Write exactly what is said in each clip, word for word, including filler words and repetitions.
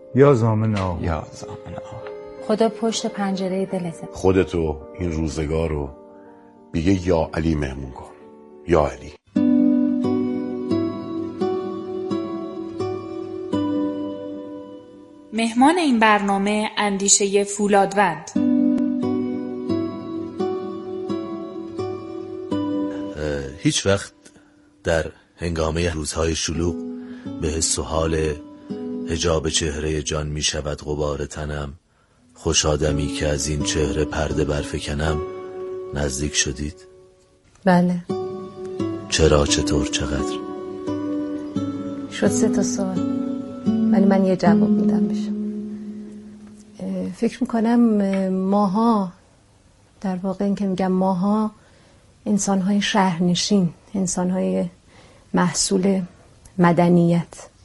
یا ضامن آه. یا ضامن آه. خدا پشت پنجره دلته. خودتو این روزگارو بیگه یا علی مهمون کن. یا علی. مهمان این برنامه اندیشه فولادوند. هیچ وقت در هنگامه روزهای شلوغ به حس و حال حجاب چهره جان می شود غبار تنم، خوش آدمی که از این چهره پرده برفکنم نزدیک شدید؟ بله. چرا، چطور، چقدر؟ شد سه تا سوال ولی من یه جواب میدم بشم. فکر میکنم ماها، در واقع این که میگم ماها، انسانهای شهرنشین، انسانهای محصول مدنیت،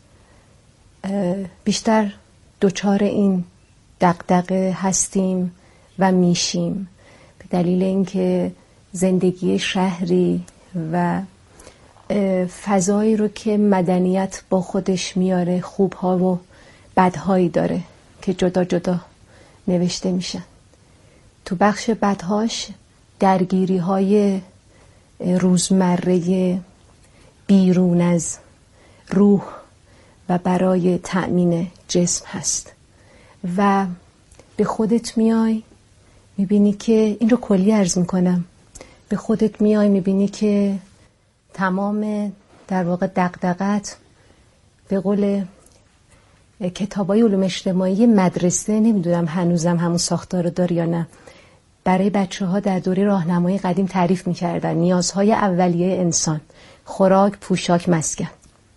بیشتر دچار این دغدغه هستیم و میشیم به دلیل اینکه زندگی شهری و فضایی رو که مدنیت با خودش میاره خوبها و بدهایی داره که جدا جدا نوشته میشن. تو بخش بدهاش درگیری های روزمره بیرون از روح و برای تأمین جسم هست و به خودت میای میبینی که، این رو کلی عرض میکنم، به خودت میای میبینی که تمام در واقع دغدغت به قول کتابای علوم اجتماعی مدرسه، نمیدونم هنوزم همون ساختار رو داره یا نه، برای بچه ها در دوره راهنمای قدیم تعریف میکردن نیازهای اولیه انسان: خوراک، پوشاک، مسکن.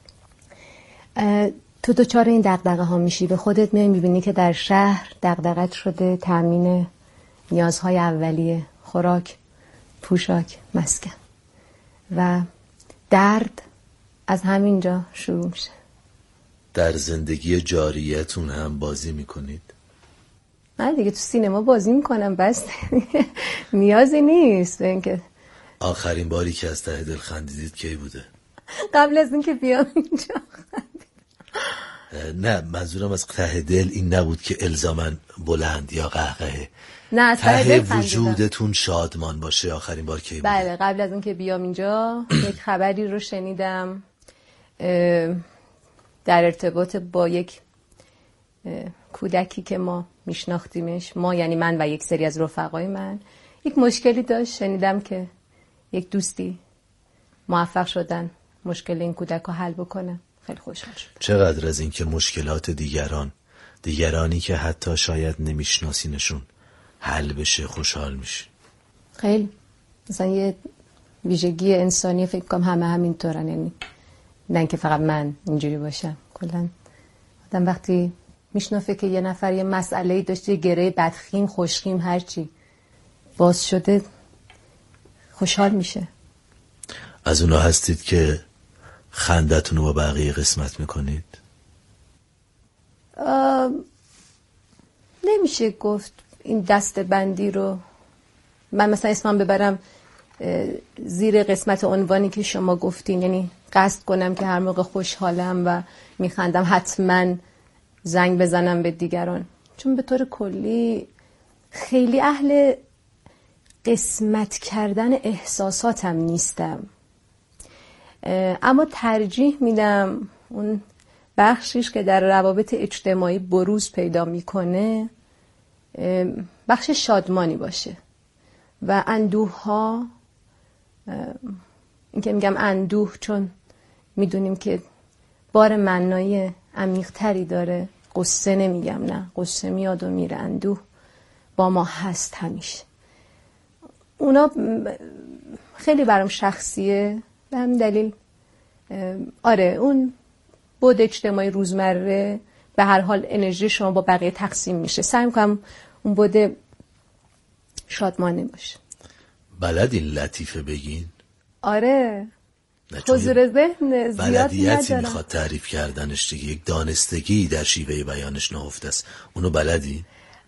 تو دوچار این دغدغه ها میشی، به خودت میای میبینی که در شهر دغدغت شده تامین نیازهای اولیه: خوراک، پوشاک، مسکن. و درد از همینجا شروع میشه. در زندگی جاریتون هم بازی میکنید؟ من دیگه تو سینما بازی میکنم بس نیازی نیست به اینکه. آخرین باری که از ته دل خندیدید کی بوده؟ قبل از اینکه بیام اینجا خندیدم. نه، منظورم از ته دل این نبود که الزاماً بلند یا قهقه. نه، از ته دل خندیدم. وجودتون شادمان باشه. آخرین بار کی بوده؟ بله، قبل از اینکه بیام اینجا یک خبری رو شنیدم در ارتباط با یک کودکی که ما میشناختیمش، ما یعنی من و یک سری از رفقای من، یک مشکلی داشت. شنیدم که یک دوستی موفق شدن مشکل این کودک رو حل بکنه. خیلی خوشحال شدم. چقدر از این که مشکلات دیگران، دیگرانی که حتی شاید نمیشناسینشون، حل بشه خوشحال میشی؟ خیلی. مثلا یه ویژگی انسانی فکر کنم همه همینطورن، یعنی نه اینکه فقط من اینجوری باشم. کلا آدم وقتی میشنفه که یه نفر یه مسئله‌ای داشته، یه گره بدخیم، خوشخیم، هرچی باز شده، خوشحال میشه. از اونا هستید که خندتون رو با بقیه قسمت میکنید؟ نمیشه گفت این دسته بندی رو من مثلا اسمم ببرم زیر قسمت عنوانی که شما گفتین، یعنی قصد کنم که هر موقع خوشحالم و میخندم حتما زنگ بزنم به دیگران. چون به طور کلی خیلی اهل قسمت کردن احساساتم نیستم، اما ترجیح میدم اون بخشیش که در روابط اجتماعی بروز پیدا میکنه بخش شادمانی باشه و اندوه ها، این که میگم اندوه چون میدونیم که بار معنای عمیق تری داره. قصه نمیگم، نه، قصه میاد و میره، اندوه با ما هست همیشه. اونا خیلی برام شخصیه، به همین دلیل آره اون بود اجتماعی روزمره به هر حال انرژی شما با بقیه تقسیم میشه. سعی میکنم اون بود شادمانه باشه. بلدین لطیفه بگین؟ آره، حضور ذهن زیاد بلدیتی ندارم. میخواد تعریف کردنش دیگه، یک دانستگی در شیوه بیانش نهفته است. اونو بلدی؟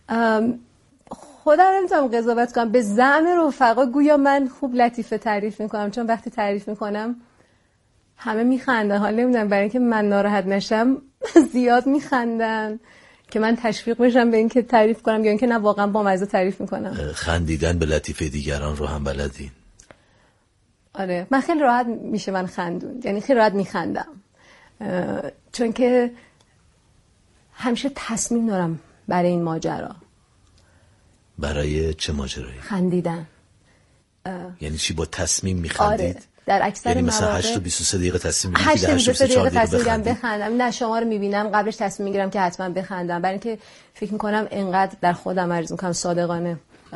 خودم نمیتونم قضاوت کنم. به زعم رفقا گویا من خوب لطیفه تعریف میکنم، چون وقتی تعریف میکنم همه میخندن. حالا نمیدونم برای اینکه من ناراحت نشم زیاد میخندن که من تشویق بشم به این که تعریف کنم یا اینکه نه واقعا با مزه تعریف میکنم؟ خندیدن به لطیفه دیگران رو هم بلدین؟ آره، من خیلی راحت میشه من خندون، یعنی خیلی راحت میخندم، چون که همیشه تصمیم دارم برای این ماجرا. برای چه ماجرایی؟ خندیدن. یعنی چی با تصمیم میخندید؟ آره. در اکثر یعنی مثلا مواقع هشت و بیست و سه دقیقه تصمیم میگیرید هشت که و بیست و سه دقیقه تصمیم میگیرم بخندید؟ بخندم. نه شما رو میبینم قبلش تصمیم میگیرم که حتما بخندم، برای اینکه فکر میکنم انقدر در خودم عرض میکنم صادقانه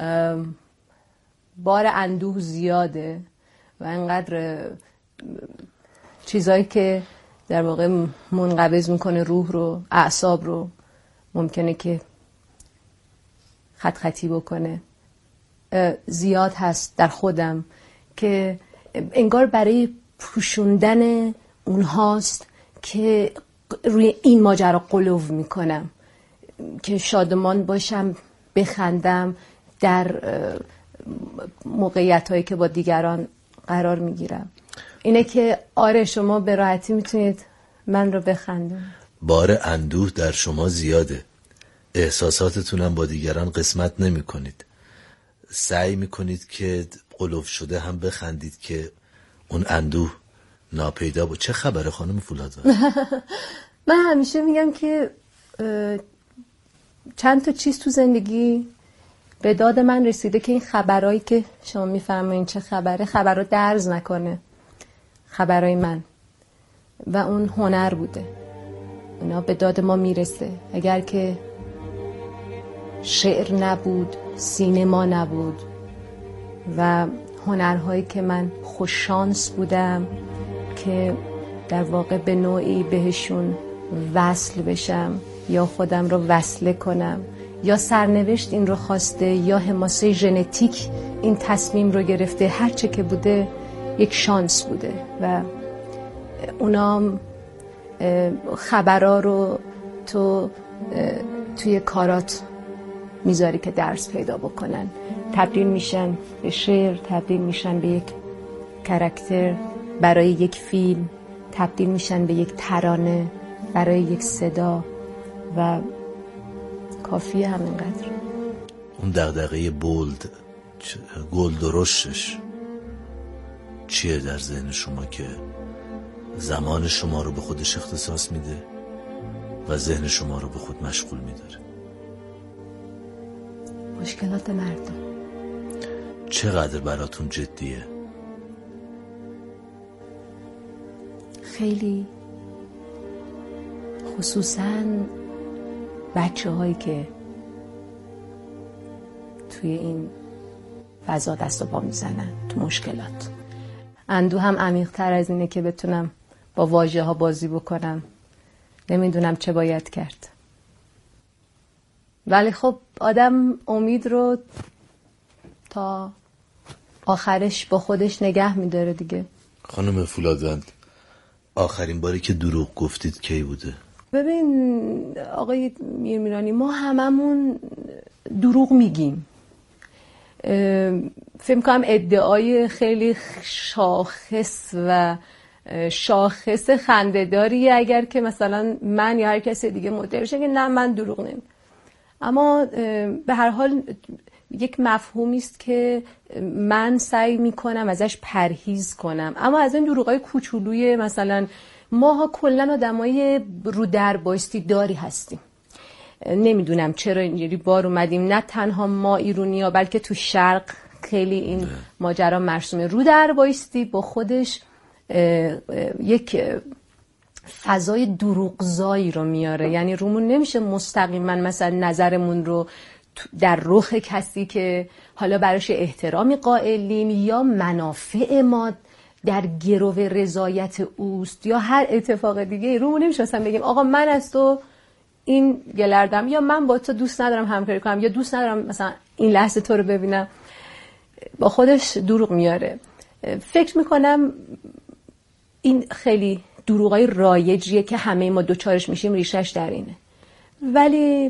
بار اندوه زیاده و انقدر چیزایی که در واقع منقبض میکنه روح رو، اعصاب رو، ممکنه که خط خطی بکنه، زیاد هست در خودم که انگار برای پوشوندن اونهاست که روی این ماجرا قلو میکنم که شادمان باشم، بخندم در موقعیت هایی که با دیگران قرار میگیرم. اینه که آره شما به راحتی میتونید من رو بخندونید. بار اندوه در شما زیاده، احساساتتونم با دیگران قسمت نمی کنید، سعی میکنید که قلوف شده هم بخندید که اون اندوه ناپیدا بود. چه خبره خانم فولادوند؟ من همیشه میگم که چند تا چیز تو زندگی به داد من رسیده که این خبرایی که شما میفرمایین چه خبره، خبر رو درز نکنه، خبرای من، و اون هنر بوده، اونا به داد ما میرسه. اگر که شعر نبود، سینما نبود و هنرهایی که من خوششانس بودم که در واقع به نوعی بهشون وصل بشم یا خودم رو وصله کنم، یا سرنوشت این رو خواسته یا حماسه ژنتیک این تصمیم رو گرفته، هر چه که بوده یک شانس بوده و اونا خبرها رو تو توی کارات میذاری که درس پیدا بکنن، تبدیل میشن به شعر، تبدیل میشن به یک کاراکتر برای یک فیلم، تبدیل میشن به یک ترانه برای یک صدا و کافیه همینقدر. اون دغدغه بولد، گل درشتش چیه در ذهن شما که زمان شما رو به خودش اختصاص میده و ذهن شما رو به خود مشغول میداره؟ مشکلات مردم. چقدر براتون جدیه؟ خیلی، خصوصاً بچه هایی که توی این فضا دست و پا میزنن تو مشکلات. اندوه هم عمیق تر از اینه که بتونم با واژه ها بازی بکنم، نمیدونم چه باید کرد، ولی خب آدم امید رو تا آخرش با خودش نگه میداره دیگه. خانم فولادوند، آخرین باری که دروغ گفتید کی بوده؟ ببین آقای میرمیرانی، ما هممون دروغ میگیم. فکر کنم ادعای خیلی شاخص و شاخص خنده‌داری اگر که مثلا من یا هر کسی دیگه مدعی بشه که نه من دروغ نمیگم، اما به هر حال یک مفهومی است که من سعی میکنم ازش پرهیز کنم. اما از این دروغای کوچولوی مثلا ماها کلا آدمای رو در بایستی داری هستیم، نمیدونم چرا اینجوری بار اومدیم، نه تنها ما ایرونیا بلکه تو شرق خیلی این ماجرا مرسومه. رو در بایستی با خودش یک فضای دروغزایی رو میاره، یعنی رومون نمیشه مستقیما مثلا نظرمون رو در رخ کسی که حالا براش احترامی قائلیم یا منافع ما در گرو رضایت اوست یا هر اتفاق دیگه، رومون نمیشه مثلا بگیم آقا من از تو این گلردم یا من با تو دوست ندارم همکاری کنم یا دوست ندارم مثلا این لحظه تو رو ببینم. با خودش دروغ میاره. فکر میکنم این خیلی دروغای رایجیه که همه ما دوچارش میشیم، ریشش در اینه. ولی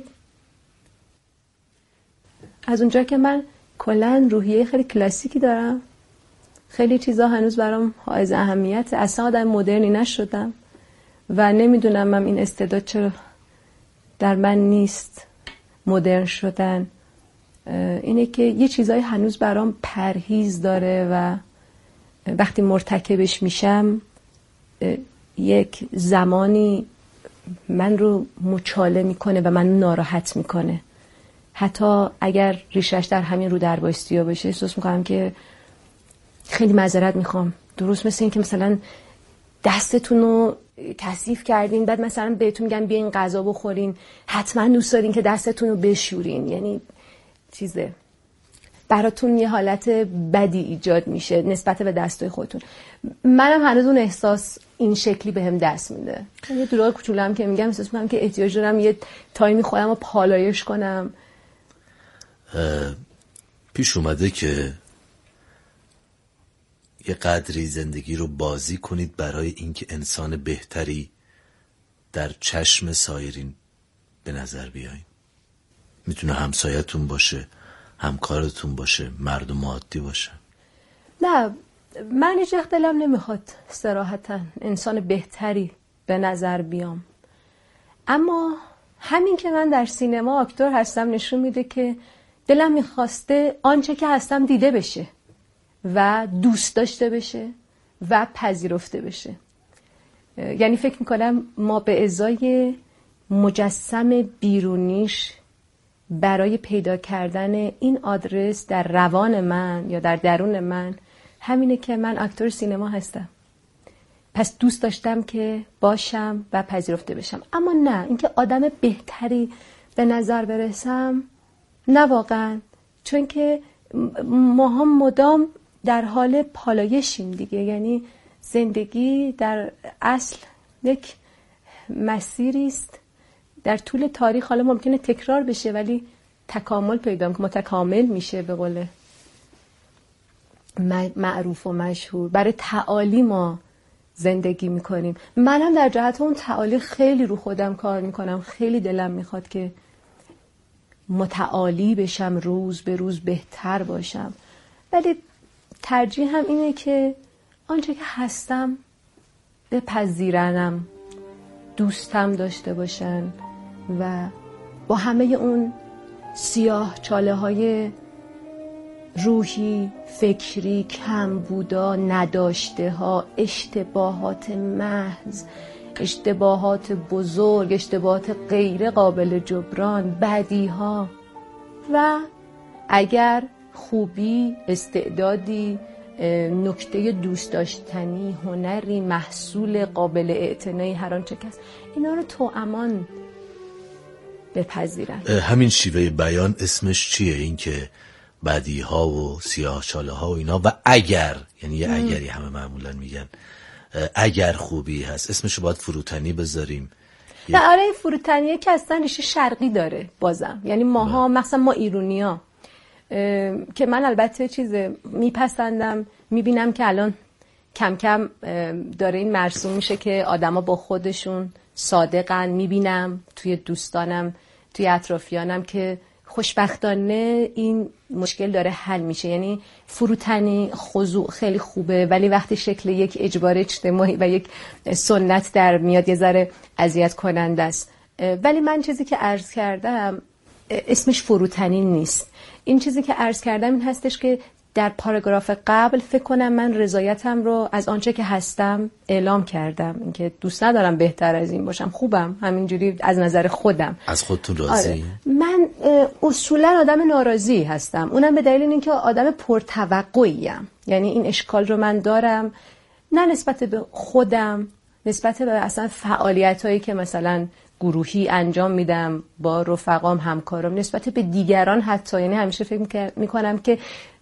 از اونجا که من کلا روحیه خیلی کلاسیکی دارم، خیلی چیزا هنوز برام حائز اهمیت، اصلا آدم مدرنی نشدم و نمیدونم من این استعداد چرا در من نیست، مدرن شدن، اینه که یه چیزای هنوز برام پرهیز داره و وقتی مرتکبش میشم یک زمانی من رو مچاله میکنه و من ناراحت میکنه. حتی اگر ریشش در همین رو در بایستیا بشه احساس میکنم که خیلی معذرت میخوام. درست مثل این که مثلا دستتون رو کثیف کردین، بعد مثلا بهتون میگن بیاین غذا بخورین، حتما دوست دارین که دستتون رو بشورین، یعنی چیزه براتون یه حالت بدی ایجاد میشه نسبت به دستای خودتون. منم هنوز اون احساس این شکلی بهم دست میده. یه دروغ کوچولم که میگم احساس میکنم که احتیاج دارم یه تایمی خودم رو پالایش کنم. پیش اومده که یه قدری زندگی رو بازی کنید برای اینکه انسان بهتری در چشم سایرین به نظر بیایین؟ میتونه همسایتون باشه، همکارتون باشه، مردم عادی باشه. نه، من هیچ وقت دلم نمیخواد صراحتا انسان بهتری به نظر بیام، اما همین که من در سینما اکتور هستم نشون میده که دلم میخواسته آنچه که هستم دیده بشه و دوست داشته بشه و پذیرفته بشه. یعنی فکر میکنم ما به ازای مجسم بیرونیش برای پیدا کردن این آدرس در روان من یا در درون من همینه که من اکتور سینما هستم، پس دوست داشتم که باشم و پذیرفته بشم. اما نه اینکه آدم بهتری به نظر برسم، نه واقعا، چون که ما هم مدام در حال پالایشیم دیگه. یعنی زندگی در اصل یک مسیری است در طول تاریخ، حالا ممکنه تکرار بشه ولی تکامل پیدا میکنه، متکامل میشه به قول معروف و مشهور. برای تعالی ما زندگی میکنیم. منم در جهت اون تعالی خیلی رو خودم کار میکنم، خیلی دلم میخواد که متعالی بشم، روز به روز بهتر باشم، ولی ترجیح هم اینه که آنچه که هستم بپذیرنم، دوستم داشته باشن و با همه اون سیاه چاله های روحی، فکری، کمبودا، نداشته ها، اشتباهات محض، اشتباهات بزرگ، اشتباهات غیر قابل جبران، بدی ها و اگر خوبی، استعدادی، نکته دوست داشتنی، هنری، محصول قابل اعتنایی، هر آنچه که هست، اینا رو تو امان بپذیرن. همین شیوه بیان اسمش چیه؟ این که بدی ها و سیاه چاله ها و اینا و اگر، یعنی یه اگری همه معمولا میگن اگر خوبی هست، اسمشو باید فروتنی بذاریم؟ نه آره، فروتنیه که اصلا ریشه شرقی داره بازم. یعنی ماها مثلا ما ایرونیا که من البته چیز میپسندم، میبینم که الان کم کم داره این مرسوم میشه که آدما با خودشون صادقن. میبینم توی دوستانم، توی اطرافیانم که خوشبختانه این مشکل داره حل میشه. یعنی فروتنی، خضوع خیلی خوبه، ولی وقتی شکل یک اجبار اجتماعی و یک سنت در میاد یه ذره اذیت کننده است. ولی من چیزی که عرض کردم اسمش فروتنی نیست. این چیزی که عرض کردم این هستش که در پاراگراف قبل فکر کنم من رضایتم رو از آنچه که هستم اعلام کردم، اینکه دوست ندارم بهتر از این باشم، خوبم همینجوری از نظر خودم. از خودتون راضی؟ آره. من اصولا آدم ناراضی هستم، اونم به دلیل اینکه آدم پرتوقعیم. یعنی این اشکال رو من دارم، نه نسبت به خودم، نسبت به اصلا فعالیتایی که مثلا گروهی انجام میدم با رفقام، همکارم، نسبت به دیگران حتی. یعنی همیشه فکر میکنم که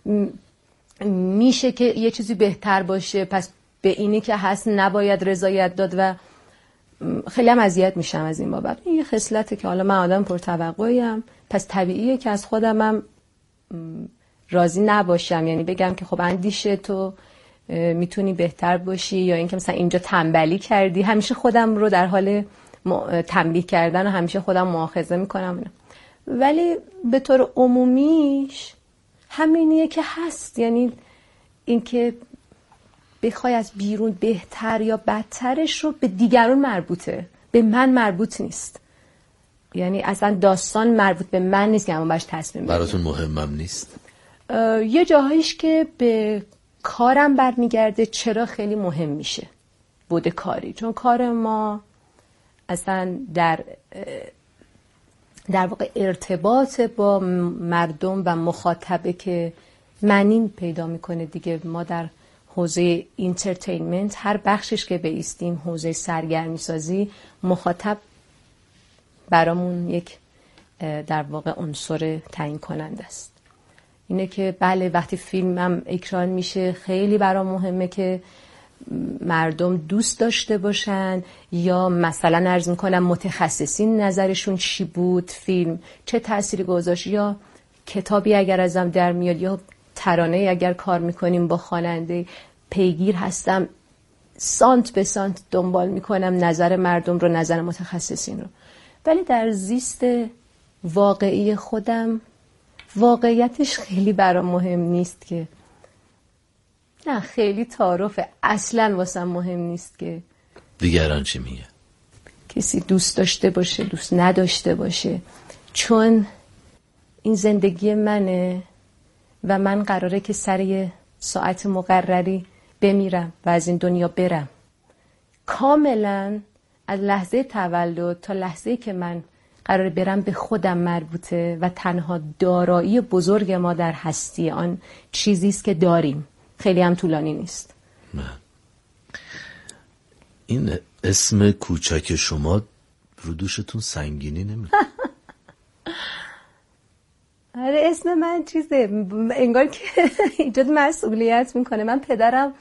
میشه که یه چیزی بهتر باشه، پس به اینی که هست نباید رضایت داد و خیلی هم اذیت میشم از این بابت. این یه خصلته که حالا من آدم پرتوقعیم، پس طبیعیه که از خودمم راضی نباشم. یعنی بگم که خب اندیشه تو میتونی بهتر باشی، یا اینکه مثلا اینجا تنبلی کردی. همیشه خودم رو در حال تنبیه کردن و همیشه خودم مؤاخذه میکنم. ولی به طور عمومیش همینیه که هست. یعنی اینکه بخوای از بیرون بهتر یا بدترش رو به دیگران مربوطه، به من مربوط نیست. یعنی اصلا داستان مربوط به من نیست که اما باش تصمیم بگیرم. براتون مهمم نیست؟ یه جاهایش که به کارم برمیگرده چرا خیلی مهم میشه بود کاری، چون کار ما اصلا در در واقع ارتباط با مردم و مخاطبه که معنی پیدا میکنه دیگه. ما در حوزه اینترتینمنت هر بخشش که بایستیم، حوزه سرگرمی سازی، مخاطب برامون یک در واقع عنصر تعیین کننده است. اینه که بله وقتی فیلمم اکران میشه خیلی برام مهمه که مردم دوست داشته باشن، یا مثلا عرض میکنم متخصصین نظرشون چی بود، فیلم چه تأثیری گذاشت، یا کتابی اگر ازم در میاد، یا ترانه اگر کار میکنیم با خواننده پیگیر هستم، سانت به سانت دنبال میکنم نظر مردم رو، نظر متخصصین رو. ولی در زیست واقعی خودم واقعیتش خیلی برام مهم نیست که نه، خیلی تعارفه، اصلا واسم مهم نیست که دیگران چی میگه، کسی دوست داشته باشه دوست نداشته باشه، چون این زندگی منه و من قراره که سر یه ساعت مقرری بمیرم و از این دنیا برم. کاملا از لحظه تولد تا لحظه که من قراره برم به خودم مربوطه و تنها دارایی بزرگ ما در هستی آن چیزیست که داریم. خیلی هم طولانی نیست. من. این اسم کوچک شما رو دوشتون سنگینی نمیده؟ آره اسم من چیزه، انگار که ایجاد مسئولیت میکنه. من پدرم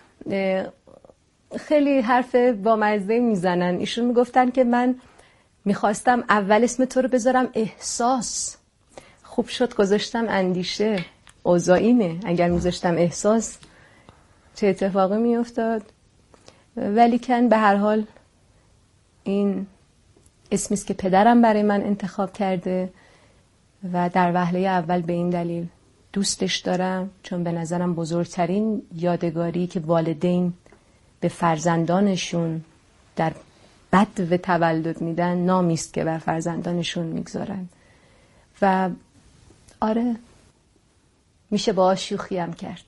خیلی حرف بامزه میزنن، ایشون میگفتن که من میخواستم اول اسم تو رو بذارم احساس، خوب شد گذاشتم اندیشه، اوضاعینه، اگر میذاشتم احساس چه اتفاقی میافتاد. ولی کن به هر حال این اسمیست که پدرم برای من انتخاب کرده و در وهله اول به این دلیل دوستش دارم، چون به نظرم بزرگترین یادگاری که والدین به فرزندانشون در بعد و تولد میدن نامیست که بر فرزندانشون میگذارن. و آره میشه باهاش شوخی هم کرد.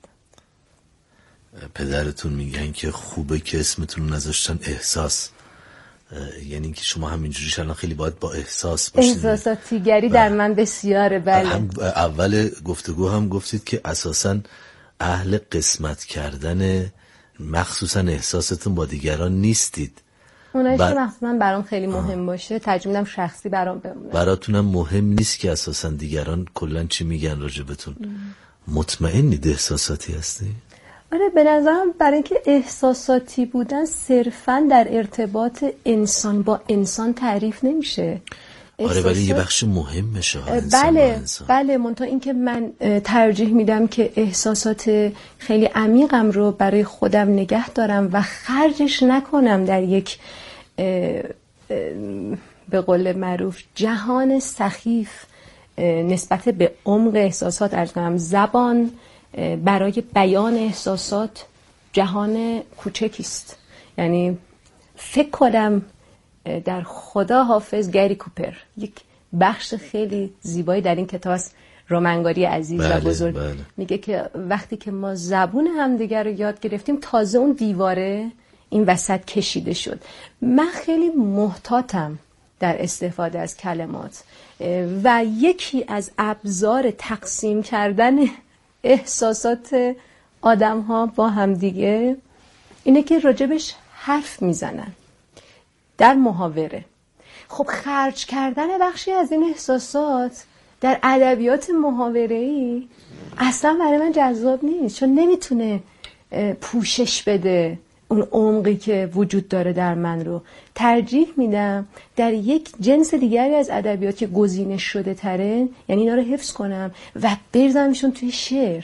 پدرتون میگن که خوبه که اسمتون نذاشتن احساس، یعنی که شما همینجوریش الان خیلی باید با احساس باشید. احساساتیگری در من بسیاره. بله هم اول گفتگو هم گفتید که اساساً اهل قسمت کردن مخصوصا احساستون با دیگران نیستید. اونایش بر... که مخصوصا برام خیلی مهم آه. باشه ترجمه شخصی برام بمونه. براتونم مهم نیست که اساساً دیگران کلن چی میگن راجبتون. مطمئنید احساساتی هستی؟ آره به نظرم برای اینکه احساساتی بودن صرفاً در ارتباط انسان با انسان تعریف نمیشه. آره ولی یه بخش مهمشه بله بله منتها این که من ترجیح میدم که احساسات خیلی عمیقم رو برای خودم نگه دارم و خرجش نکنم در یک اه اه به قول معروف جهان سخیف نسبت به عمق احساسات. ارز کنم زبان برای بیان احساسات جهان کوچکی است. یعنی فکر کنم در خدا حافظ گری کوپر یک بخش خیلی زیبایی در این کتاب است، رومنگاری عزیز بله، و بزرگ بله. میگه که وقتی که ما زبون همدیگر رو یاد گرفتیم تازه اون دیواره این وسط کشیده شد. من خیلی محتاطم در استفاده از کلمات و یکی از ابزار تقسیم کردن احساسات آدم ها با همدیگه اینه که راجبش حرف میزنن در محاوره. خب خرج کردن بخشی از این احساسات در ادبیات محاوره‌ای اصلا برای من جذاب نیست، چون نمیتونه پوشش بده اون عمقی که وجود داره در من رو. ترجیح میدم در یک جنس دیگری از ادبیات که گزینش شده تره، یعنی اینا رو حفظ کنم و بریزمشون توی شعر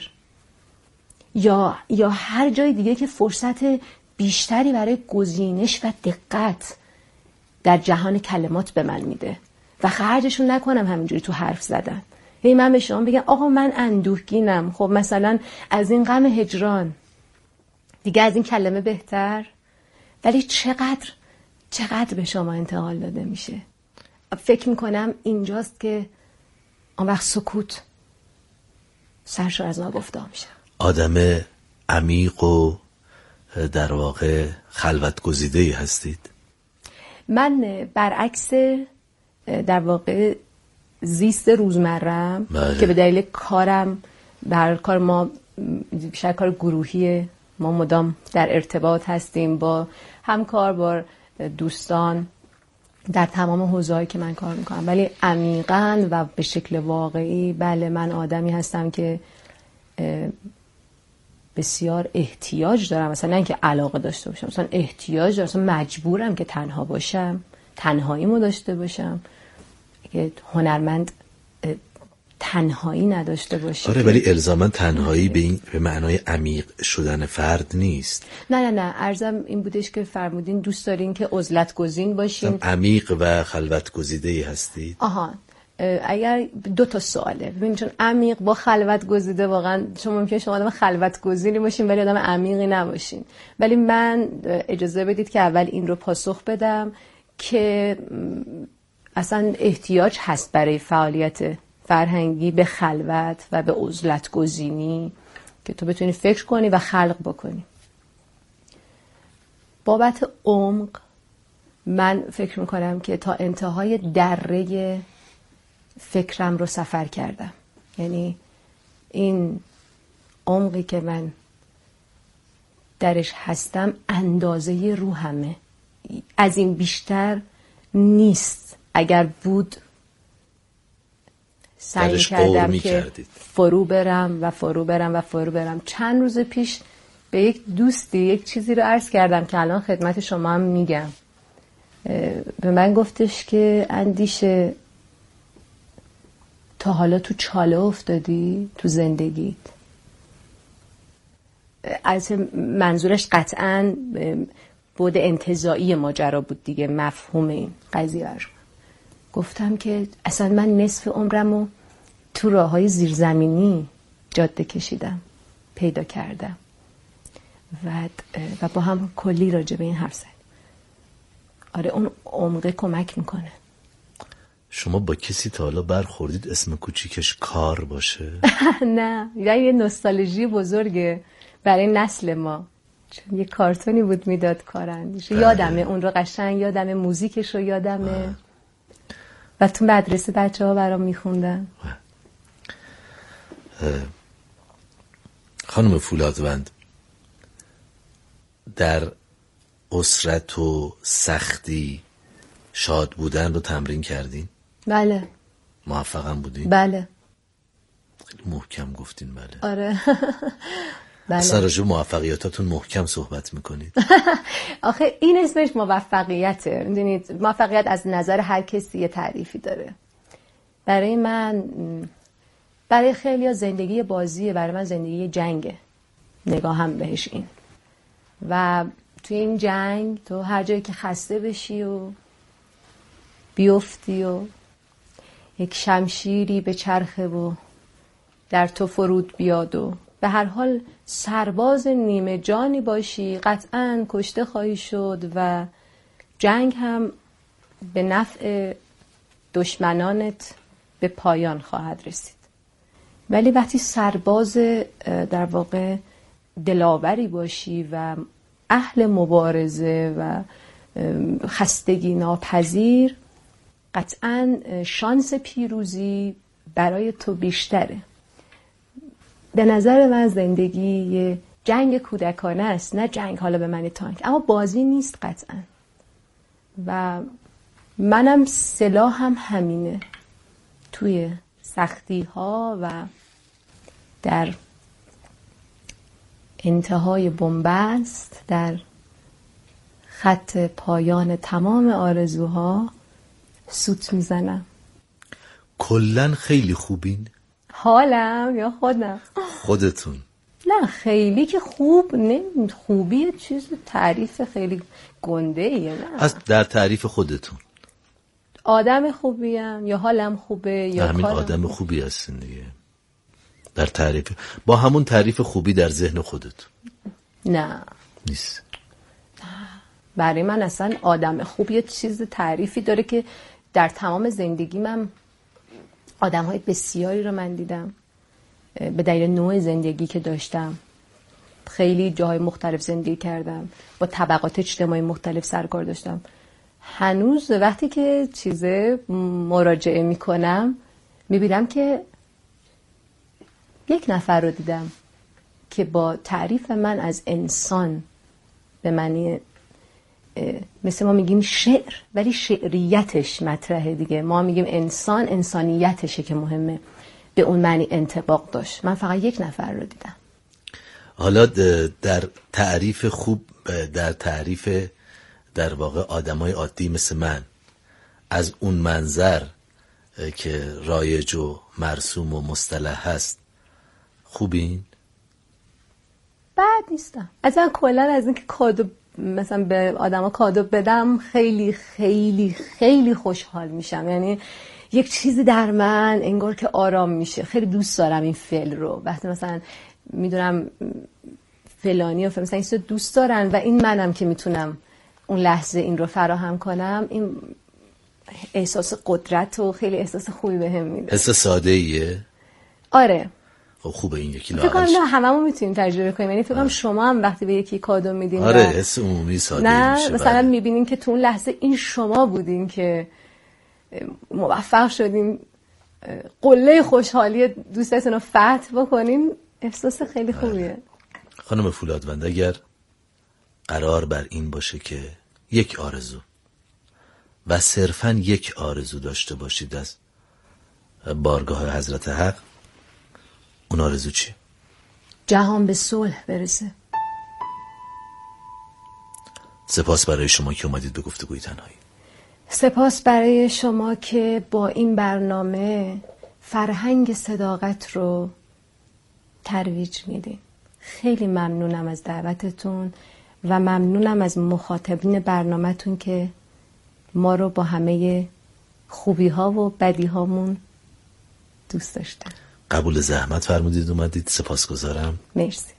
یا یا هر جای دیگه که فرصت بیشتری برای گزینش و دقت در جهان کلمات به من میده و خرجشون نکنم همینجوری تو حرف زدن. هی من به شما بگم آقا من اندوهگینم، خب مثلا از این غم هجران دیگه از این کلمه بهتر، ولی چقدر چقدر به شما انتقال داده میشه. فکر میکنم اینجاست که آن وقت سکوت سرشار از ناگفته میشه. آدم عمیق و در واقع خلوت گزیده‌ای هستید؟ من برعکس در واقع زیست روزمرم بله. که به دلیل کارم، در کار ما بیشتر کار گروهیه، ما مدام در ارتباط هستیم با همکار، با دوستان در تمام حوزه‌هایی که من کار میکنم، ولی عمیقاً و به شکل واقعی بله من آدمی هستم که بسیار احتیاج دارم، مثلا نه اینکه علاقه داشته باشم، مثلا احتیاج دارم، مثلا مجبورم که تنها باشم، تنهاییمو داشته باشم. که هنرمند تنهایی نداشته باشه. آره ولی الزاما تنهایی به این به معنای عمیق شدن فرد نیست. نه نه نه عرضم این بودش که فرمودین دوست دارین که عزلت گزین باشین. عمیق و خلوت گزیده‌ای هستید. آها اگر دو تا سواله، ببین چون عمیق با خلوت گزیده واقعا شما ممکنه شما آدم خلوت گزینی باشین ولی آدم عمیقی نباشین. ولی من اجازه بدید که اول این رو پاسخ بدم که اصلا احتیاج هست برای فعالیت فرهنگی به خلوت و به عزلت گزینی که تو بتونی فکر کنی و خلق بکنی. بابت عمق من فکر میکنم که تا انتهای دره فکرم رو سفر کردم. یعنی این عمقی که من درش هستم اندازه روحمه، از این بیشتر نیست. اگر بود سعی کردم که کردید. فرو برم و فرو برم و فرو برم. چند روز پیش به یک دوستی یک چیزی رو عرض کردم که الان خدمت شما هم میگم. به من گفتش که اندیشه تا حالا تو چاله افتادی تو زندگیت؟ از منظورش قطعاً بود انتزاعی ماجرا بود دیگه، مفهوم این قضیه رو. گفتم که اصلا من نصف عمرمو تو راههای زیرزمینی جاده کشیدم، پیدا کردم و و با هم کلی راجع به این حرف زدیم. آره اون عمق کمک میکنه. شما با کسی تا حالا برخوردید اسم کوچیکش کار باشه؟ نه، یه نوستالژی بزرگه برای نسل ما، چون یه کارتونی بود میداد کاراندیش. یادمه اون رو قشنگ، یادمه موزیکش رو یادمه و تو مدرسه بچه ها برام میخوندن. خانم فولادوند، در اسرت و سختی شاد بودن رو تمرین کردین؟ بله. موفقم بودین؟ بله. خیلی محکم گفتین بله. آره. بله. اصلا راجع به موفقیتاتون محکم صحبت میکنید. آخه این اسمش موفقیته. میدونید موفقیت از نظر هر کسی یه تعریفی داره. برای من، برای خیلی زندگی بازیه، برای من زندگی جنگه. نگاهم بهش این. و توی این جنگ تو هر جایی که خسته بشی و بیفتی و یک شمشیری به چرخه و در تو فرود بیاد و به هر حال سرباز نیمه جانی باشی، قطعاً کشته خواهی شد و جنگ هم به نفع دشمنانت به پایان خواهد رسید. ولی وقتی سرباز در واقع دلاوری باشی و اهل مبارزه و خستگی ناپذیر، قطعاً شانس پیروزی برای تو بیشتره. به نظر من زندگی یه جنگ کودکانه است، نه جنگ حالا به معنی تانک، اما بازی نیست قطعاً. و منم سلاحم همینه، توی سختی ها و در انتهای بنبست، در خط پایان تمام آرزوها سوت میزنم. کلن خیلی خوبین؟ حالم یا خودم؟ خودتون. نه خیلی که خوب نه، خوبی چیز تعریف خیلی گنده ایه. نه از در تعریف خودتون آدم خوبیم یا حالم خوبه یا همین کارم آدم خوب. خوبی هستین دیگه. در تعریف با همون تعریف خوبی در ذهن خودتون نه نیست. برای من اصلا آدم خوب یه چیز تعریفی داره که در تمام زندگیم هم آدم‌های بسیاری رو من دیدم به دلیل نوع زندگی که داشتم. خیلی جاهای مختلف زندگی کردم، با طبقات اجتماعی مختلف سرکار داشتم. هنوز وقتی که چیزه مراجعه میکنم میبینم که یک نفر رو دیدم که با تعریف من از انسان به معنی مثل ما میگیم شعر ولی شعریتش مطرحه دیگه، ما میگیم انسان انسانیتشه که مهمه، به اون معنی انطباق داشت. من فقط یک نفر رو دیدم. حالا در تعریف خوب، در تعریف در واقع آدمای عادی مثل من از اون منظر که رایج و مرسوم و مصطلح هست خوبین؟ بد نیستم. از من کلا از اینکه کادو مثلا به آدما کادو بدم خیلی خیلی خیلی خوشحال میشم. یعنی یک چیزی در من انگار که آرام میشه. خیلی دوست دارم این فعل رو. وقتی مثلا میدونم فلانی و مثلا این دوست دارن و این منم که میتونم اون لحظه این رو فراهم کنم، این احساس قدرت و خیلی احساس خوبی بهم میده. حس ساده ایه؟ آره. خب خوبه این یکی فکر کنم نه هممون میتونیم تجربه کنیم. یعنی فکر کنم شما هم وقتی به یکی کادو میدین آره حس عمومی ساده نه میشه. مثلا میبینین که تو اون لحظه این شما بودین که موفق شدین قله خوشحالی دوستتون رو فتح بکنین، احساس خیلی خوبیه. خانم فولادوند، اگر قرار بر این باشه که یک آرزو و صرفاً یک آرزو داشته باشید از بارگاه حضرت حق، اون آرزو چیه؟ جهان به صلح برسه. سپاس برای شما که اومدید به گفتگوی تنهایی. سپاس برای شما که با این برنامه فرهنگ صداقت رو ترویج میدین. خیلی ممنونم از دعوتتون و ممنونم از مخاطبین برنامه‌تون که ما رو با همه خوبی ها و بدی هامون دوست داشتن. قبول زحمت فرمودید اومدید، سپاسگزارم. مرسی.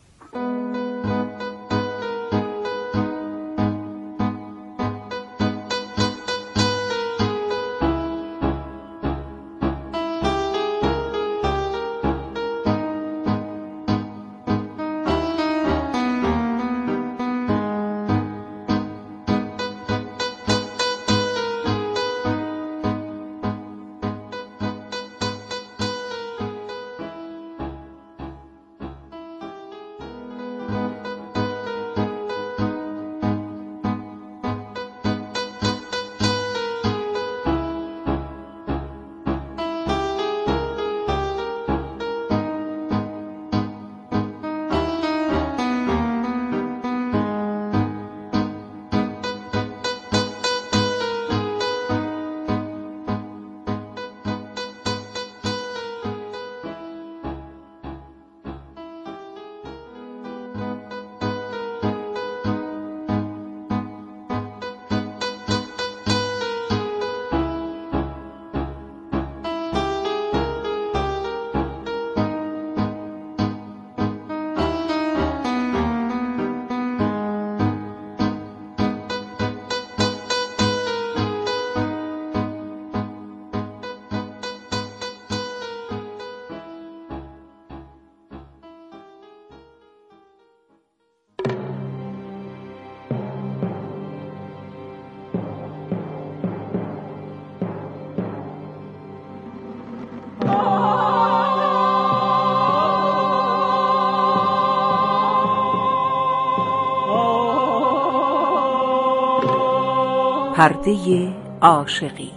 پرده عاشقی.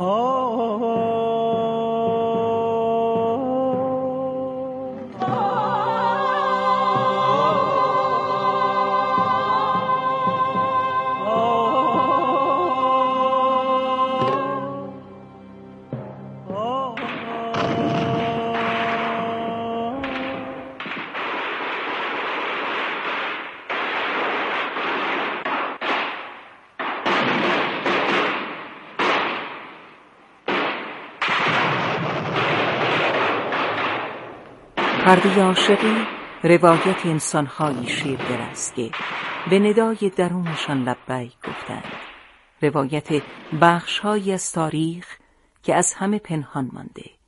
پرده عاشقی روایت انسان‌هایی شیرده است که به ندای درونشان لبیک گفتند. روایت بخش‌هایی از تاریخ که از همه پنهان مانده.